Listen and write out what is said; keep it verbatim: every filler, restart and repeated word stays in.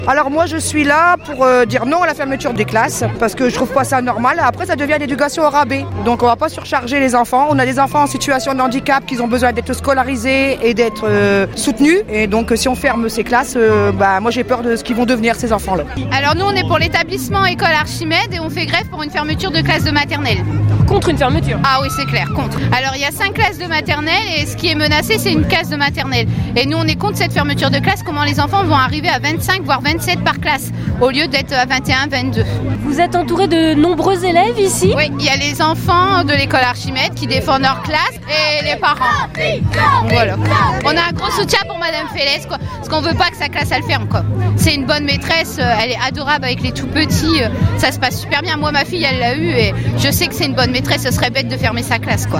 Alors moi je suis là pour euh, dire non à la fermeture des classes parce que je trouve pas ça normal. Après ça devient l'éducation au rabais. Donc on va pas surcharger les enfants. On a des enfants en situation de handicap qui ont besoin d'être scolarisés et d'être euh, soutenus. Et donc si on ferme ces classes, euh, bah moi j'ai peur de ce qu'ils vont devenir ces enfants-là. Alors nous on est pour l'établissement école Archimède et on fait grève pour une fermeture de classe de maternelle. Contre une fermeture? Ah oui c'est clair, contre. Alors il y a cinq classes de maternelle et ce qui est menacé c'est une classe de maternelle. Et nous on est contre cette fermeture de classe. Comment les enfants vont arriver à vingt-cinq voire vingt-sept par classe au lieu d'être à vingt et un, vingt-deux. Vous êtes entouré de nombreux élèves ici? Oui, il y a les enfants de l'école Archimède qui défendent leur classe et les parents. Donc, voilà. On a un gros soutien pour Madame Félès, quoi, parce qu'on veut pas que sa classe elle ferme, quoi. C'est une bonne maîtresse, elle est adorable avec les tout petits, ça se passe super bien. Moi ma fille elle l'a eu et je sais que c'est une bonne maîtresse, ce serait bête de fermer sa classe, quoi.